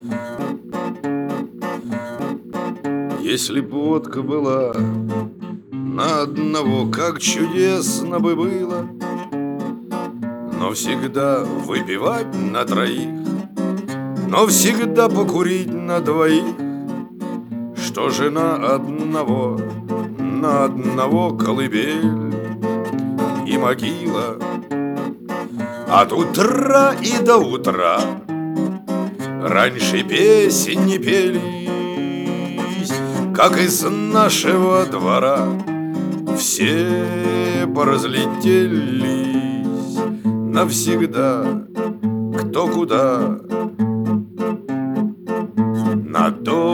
Если б водка была на одного, как чудесно бы было. Но всегда выпивать на троих, но всегда покурить на двоих. Что жена одного, на одного колыбель и могила. От утра и до утра раньше песен не пелись, как из нашего двора все поразлетелись навсегда, кто куда, на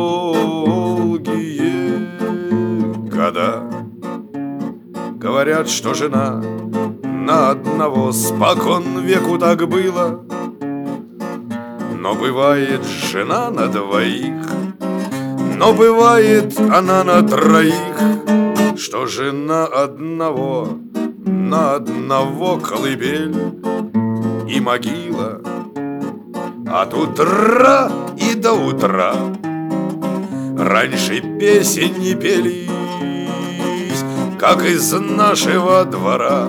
долгие года. Говорят, что жена на одного спокон веку так было, но бывает жена на двоих, но бывает она на троих. Что жена одного, на одного колыбель и могила. От утра и до утра раньше песен не пелись, как из нашего двора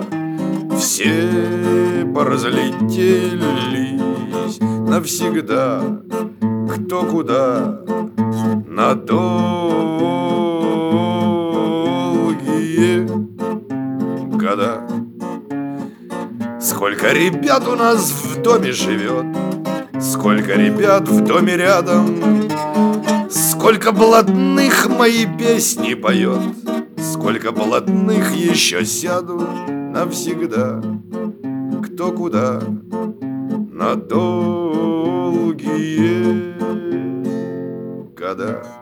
все поразлетелись навсегда, кто куда, на долгие года. Сколько ребят у нас в доме живет, сколько ребят в доме рядом, сколько блатных мои песни поет, сколько блатных еще сядут навсегда, кто куда, на долгие года.